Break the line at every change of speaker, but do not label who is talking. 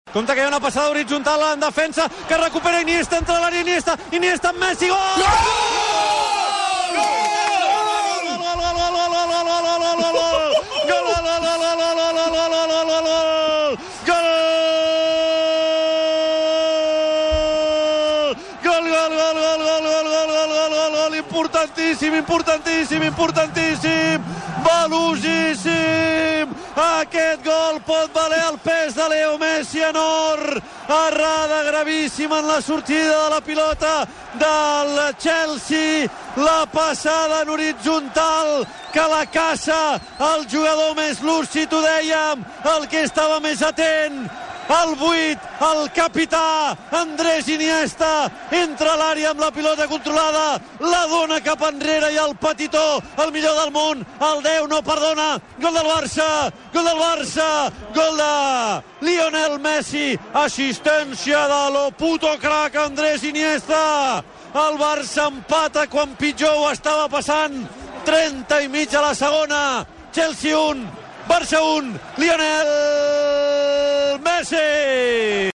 Compte que hi ha una passada horitzontal en defensa, que recupera Iniesta, entra l'àrea Iniesta amb Messi, gol! Importantíssim, velocíssim. Aquest gol pot valer el pes de Leo Messi en or. Errada gravíssima en la sortida de la pilota del Chelsea. La passada en horitzontal que la caça el jugador més lúcid, ho dèiem, el que estava més atent. El 8, el capità Andrés Iniesta, entra a l'àrea amb la pilota controlada, la dona cap enrere i el petitó, el millor del món, el 10 no perdona, gol del Barça, gol de Lionel Messi, assistència de lo puto crack Andrés Iniesta. El Barça empata quan pitjor ho estava passant, 30 i mig a la segona, Chelsea 1, Barça 1, Lionel Messi!